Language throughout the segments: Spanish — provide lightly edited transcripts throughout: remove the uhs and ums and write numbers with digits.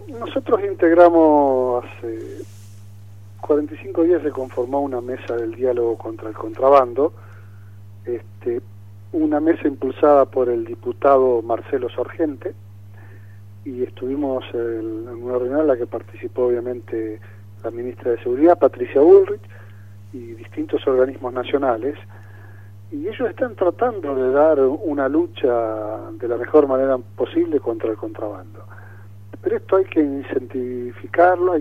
Nosotros integramos, hace 45 días se conformó una mesa del diálogo contra el contrabando, una mesa impulsada por el diputado Marcelo Sorgente, y estuvimos en una reunión en la que participó obviamente la ministra de Seguridad, Patricia Bullrich, y distintos organismos nacionales, y ellos están tratando de dar una lucha de la mejor manera posible contra el contrabando. Pero esto hay que incentivarlo,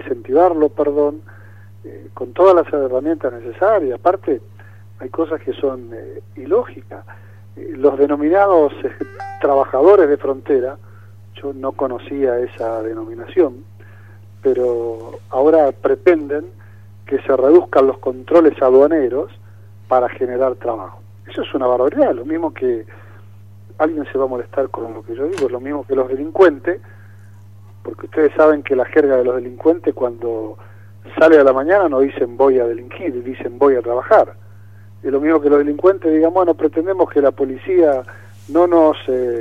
con todas las herramientas necesarias. Aparte, hay cosas que son ilógicas. Los denominados trabajadores de frontera, yo no conocía esa denominación, pero ahora pretenden que se reduzcan los controles aduaneros para generar trabajo. Eso es una barbaridad, lo mismo que alguien se va a molestar con lo que yo digo, lo mismo que los delincuentes, porque ustedes saben que la jerga de los delincuentes cuando sale a la mañana no dicen voy a delinquir, dicen voy a trabajar. Es lo mismo que los delincuentes digan, bueno, pretendemos que la policía no nos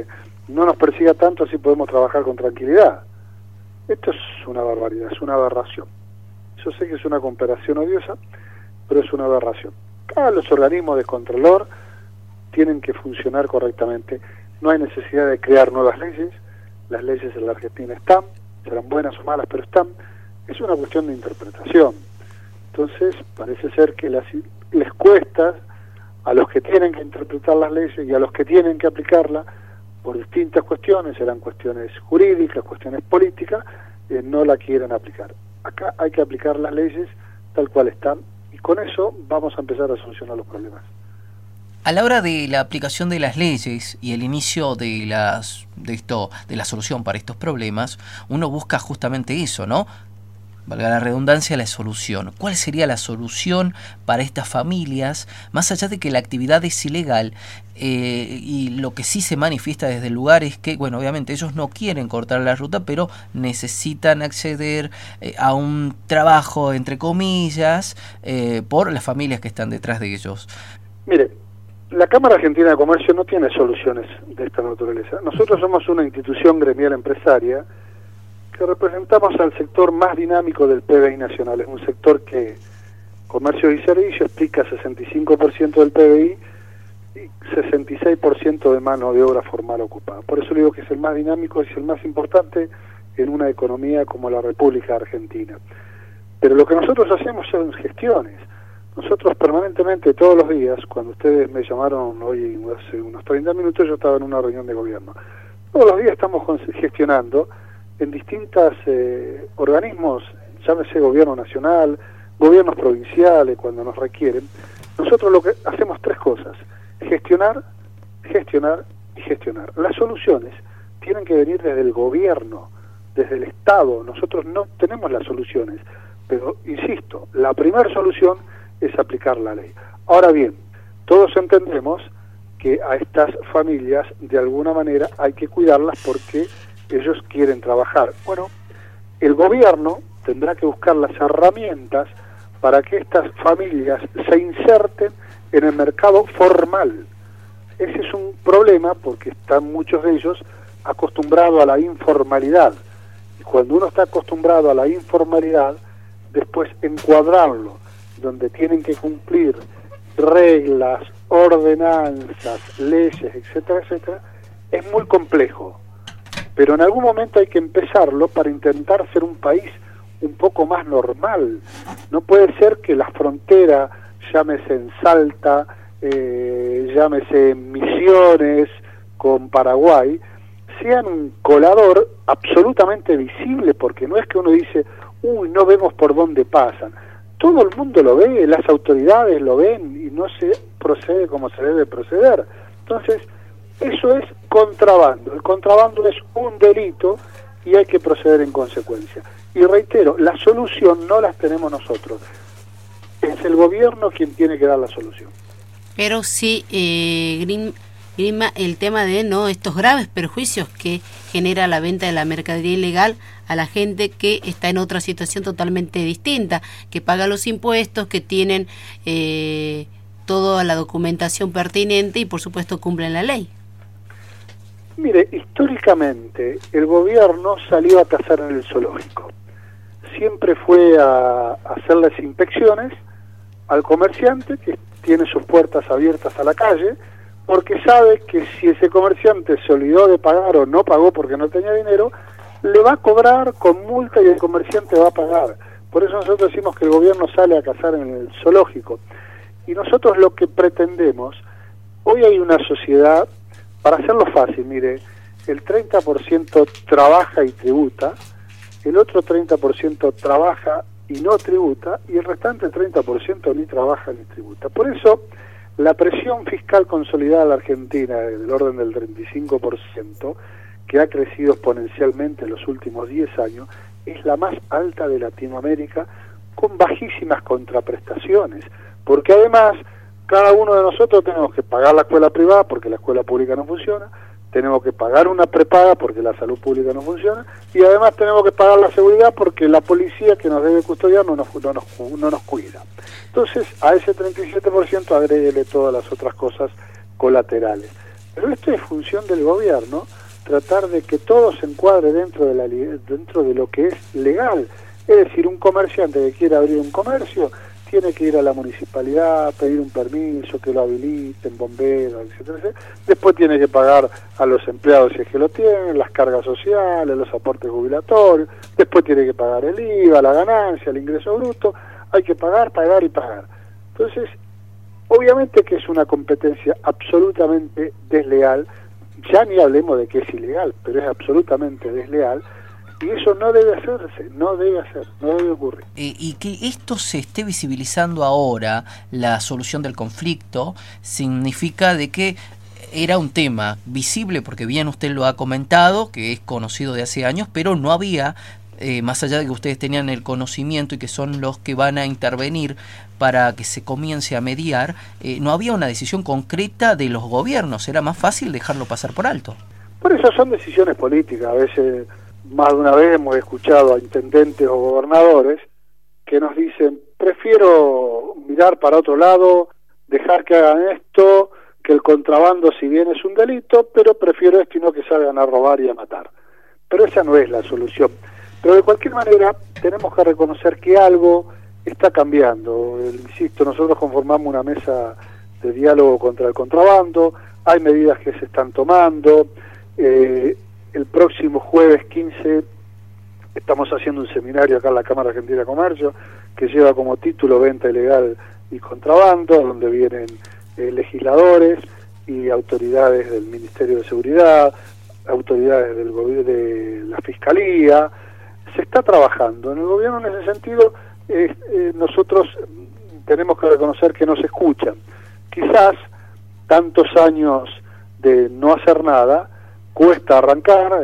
persiga tanto, así podemos trabajar con tranquilidad. Esto es una barbaridad, es una aberración. Yo sé que es una comparación odiosa, pero es una aberración. Los organismos de control tienen que funcionar correctamente. No hay necesidad de crear nuevas leyes. Las leyes en la Argentina están, serán buenas o malas, pero están. Es una cuestión de interpretación. Entonces, parece ser que les cuesta a los que tienen que interpretar las leyes y a los que tienen que aplicarlas, por distintas cuestiones, serán cuestiones jurídicas, cuestiones políticas, no la quieren aplicar. Acá hay que aplicar las leyes tal cual están, y con eso vamos a empezar a solucionar los problemas. A la hora de la aplicación de las leyes y el inicio de la solución para estos problemas, uno busca justamente eso, ¿no? Valga la redundancia, la solución. ¿Cuál sería la solución para estas familias, más allá de que la actividad es ilegal? Y lo que sí se manifiesta desde el lugar es que, bueno, obviamente ellos no quieren cortar la ruta, pero necesitan acceder a un trabajo, entre comillas, por las familias que están detrás de ellos. Mire, la Cámara Argentina de Comercio no tiene soluciones de esta naturaleza. Nosotros somos una institución gremial empresaria que representamos al sector más dinámico del PBI nacional. Es un sector que comercio y servicio explica 65% del PBI y 66% de mano de obra formal ocupada. Por eso digo que es el más dinámico, es el más importante en una economía como la República Argentina. Pero lo que nosotros hacemos son gestiones. Nosotros permanentemente, todos los días, cuando ustedes me llamaron hoy hace unos 30 minutos, yo estaba en una reunión de gobierno. Todos los días estamos gestionando en distintos organismos, llámese gobierno nacional, gobiernos provinciales, cuando nos requieren. Nosotros lo que hacemos tres cosas: gestionar, gestionar y gestionar. Las soluciones tienen que venir desde el gobierno, desde el Estado. Nosotros no tenemos las soluciones, pero insisto, la primera solución es aplicar la ley. Ahora bien, todos entendemos que a estas familias de alguna manera hay que cuidarlas porque ellos quieren trabajar. Bueno, el gobierno tendrá que buscar las herramientas para que estas familias se inserten en el mercado formal. Ese es un problema porque están muchos de ellos acostumbrados a la informalidad. Y cuando uno está acostumbrado a la informalidad, después encuadrarlo donde tienen que cumplir reglas, ordenanzas, leyes, etcétera, etcétera, es muy complejo. Pero en algún momento hay que empezarlo para intentar ser un país un poco más normal. No puede ser que la frontera, llámese en Salta, llámese en Misiones con Paraguay, sean un colador absolutamente visible, porque no es que uno dice, no vemos por dónde pasan. Todo el mundo lo ve, las autoridades lo ven y no se procede como se debe proceder. Entonces, eso es contrabando. El contrabando es un delito y hay que proceder en consecuencia. Y reitero, la solución no la tenemos nosotros. Es el gobierno quien tiene que dar la solución. Pero sí, Grima, el tema de estos graves perjuicios que genera la venta de la mercadería ilegal a la gente que está en otra situación totalmente distinta, que paga los impuestos, que tienen toda la documentación pertinente y por supuesto cumplen la ley. Mire, históricamente el gobierno salió a cazar en el zoológico. Siempre fue a hacerles inspecciones al comerciante que tiene sus puertas abiertas a la calle, porque sabe que si ese comerciante se olvidó de pagar o no pagó porque no tenía dinero, le va a cobrar con multa y el comerciante va a pagar. Por eso nosotros decimos que el gobierno sale a cazar en el zoológico. Y nosotros lo que pretendemos, hoy hay una sociedad, para hacerlo fácil, mire, el 30% trabaja y tributa, el otro 30% trabaja y no tributa, y el restante 30% ni trabaja ni tributa. Por eso, la presión fiscal consolidada de la Argentina, del orden del 35%, que ha crecido exponencialmente en los últimos 10 años, es la más alta de Latinoamérica, con bajísimas contraprestaciones, porque además cada uno de nosotros tenemos que pagar la escuela privada porque la escuela pública no funciona, tenemos que pagar una prepaga porque la salud pública no funciona, y además tenemos que pagar la seguridad porque la policía que nos debe custodiar no nos cuida. Entonces, a ese 37% agréguele todas las otras cosas colaterales. Pero esto es función del gobierno, tratar de que todo se encuadre dentro de lo que es legal. Es decir, un comerciante que quiera abrir un comercio tiene que ir a la municipalidad, pedir un permiso, que lo habiliten, bomberos, etcétera, etcétera. Después tiene que pagar a los empleados si es que lo tienen, las cargas sociales, los aportes jubilatorios, después tiene que pagar el IVA, la ganancia, el ingreso bruto, hay que pagar, pagar y pagar. Entonces, obviamente que es una competencia absolutamente desleal, ya ni hablemos de que es ilegal, pero es absolutamente desleal, y eso no debe hacerse, no debe ocurrir. Y que esto se esté visibilizando ahora, la solución del conflicto, significa de que era un tema visible, porque bien usted lo ha comentado, que es conocido de hace años, pero no había, más allá de que ustedes tenían el conocimiento y que son los que van a intervenir para que se comience a mediar, no había una decisión concreta de los gobiernos, era más fácil dejarlo pasar por alto. Por eso son decisiones políticas. A veces, más de una vez hemos escuchado a intendentes o gobernadores que nos dicen, prefiero mirar para otro lado, dejar que hagan esto, que el contrabando si bien es un delito, pero prefiero esto y no que salgan a robar y a matar. Pero esa no es la solución. Pero de cualquier manera tenemos que reconocer que algo está cambiando. Insisto, nosotros conformamos una mesa de diálogo contra el contrabando, hay medidas que se están tomando. El próximo jueves 15 estamos haciendo un seminario acá en la Cámara Argentina de Comercio que lleva como título Venta Ilegal y Contrabando, donde vienen legisladores y autoridades del Ministerio de Seguridad, autoridades del gobierno, de la Fiscalía. Se está trabajando. En el gobierno, en ese sentido, nosotros tenemos que reconocer que nos escuchan. Quizás tantos años de no hacer nada, cuesta arrancar,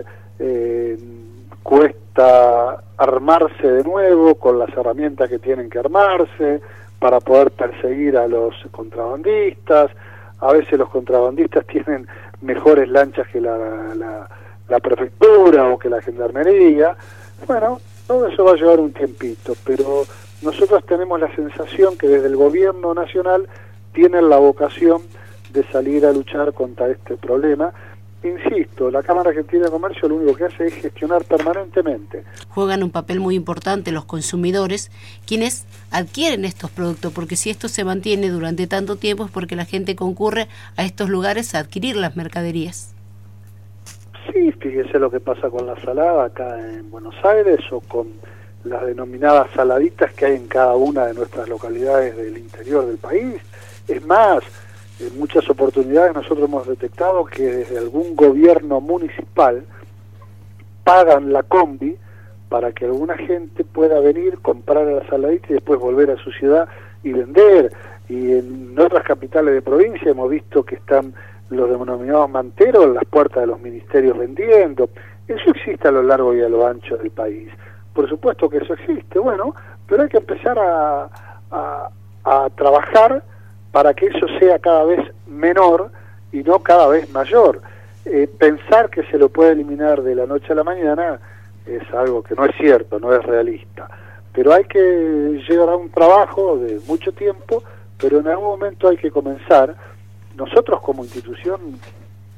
cuesta armarse de nuevo con las herramientas que tienen que armarse para poder perseguir a los contrabandistas. A veces los contrabandistas tienen mejores lanchas que la prefectura o que la gendarmería. Bueno, todo eso va a llevar un tiempito, pero nosotros tenemos la sensación que desde el gobierno nacional tienen la vocación de salir a luchar contra este problema. Insisto, la Cámara Argentina de Comercio lo único que hace es gestionar permanentemente. Juegan un papel muy importante los consumidores, quienes adquieren estos productos, porque si esto se mantiene durante tanto tiempo es porque la gente concurre a estos lugares a adquirir las mercaderías. Sí, fíjese lo que pasa con la salada acá en Buenos Aires o con las denominadas saladitas que hay en cada una de nuestras localidades del interior del país. Es más, en muchas oportunidades nosotros hemos detectado que desde algún gobierno municipal pagan la combi para que alguna gente pueda venir, comprar la saladita y después volver a su ciudad y vender. Y en otras capitales de provincia hemos visto que están los denominados manteros en las puertas de los ministerios vendiendo. Eso existe a lo largo y a lo ancho del país. Por supuesto que eso existe, bueno, pero hay que empezar a trabajar para que eso sea cada vez menor y no cada vez mayor. Pensar que se lo puede eliminar de la noche a la mañana es algo que no es cierto, no es realista. Pero hay que llevar a un trabajo de mucho tiempo, pero en algún momento hay que comenzar. Nosotros como institución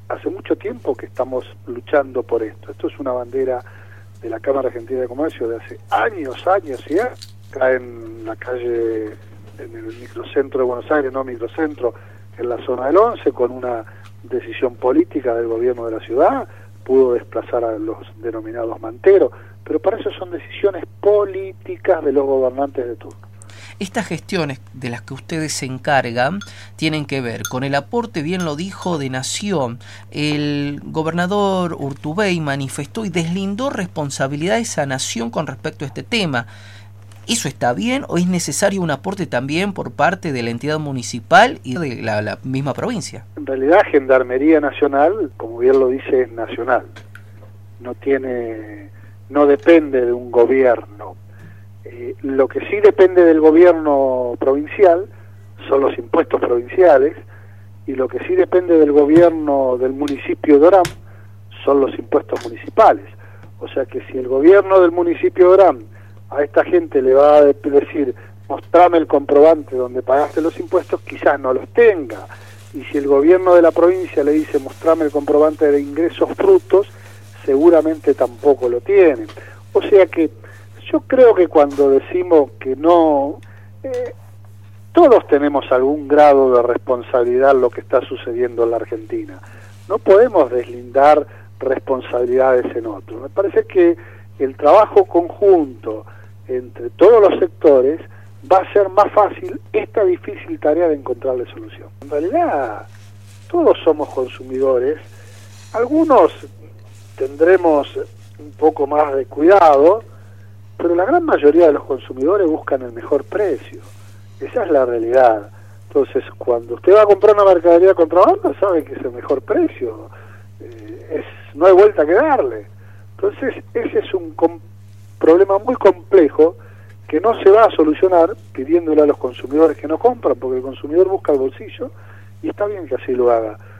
hace mucho tiempo que estamos luchando por esto. Esto es una bandera de la Cámara Argentina de Comercio de hace años y acá en la calle, en el microcentro de Buenos Aires, no microcentro, en la zona del 11, con una decisión política del gobierno de la ciudad, pudo desplazar a los denominados manteros, pero para eso son decisiones políticas de los gobernantes de turno. Estas gestiones de las que ustedes se encargan tienen que ver con el aporte, bien lo dijo, de Nación. El gobernador Urtubey manifestó y deslindó responsabilidades a Nación con respecto a este tema. ¿Eso está bien o es necesario un aporte también por parte de la entidad municipal y de la misma provincia? En realidad, Gendarmería Nacional, como bien lo dice, es nacional. No depende de un gobierno. Lo que sí depende del gobierno provincial son los impuestos provinciales, y lo que sí depende del gobierno del municipio de Orán son los impuestos municipales. O sea que si el gobierno del municipio de Orán a esta gente le va a decir, mostrame el comprobante donde pagaste los impuestos, quizás no los tenga. Y si el gobierno de la provincia le dice, mostrame el comprobante de ingresos brutos, seguramente tampoco lo tienen. O sea que yo creo que cuando decimos que no, todos tenemos algún grado de responsabilidad en lo que está sucediendo en la Argentina. No podemos deslindar responsabilidades en otros. Me parece que el trabajo conjunto entre todos los sectores va a ser más fácil esta difícil tarea de encontrarle solución. En realidad, todos somos consumidores, algunos tendremos un poco más de cuidado, pero la gran mayoría de los consumidores buscan el mejor precio. Esa es la realidad. Entonces, cuando usted va a comprar una mercadería contrabando, sabe que es el mejor precio. No hay vuelta que darle. Entonces, ese es un problema muy complejo que no se va a solucionar pidiéndole a los consumidores que no compran, porque el consumidor busca el bolsillo y está bien que así lo haga.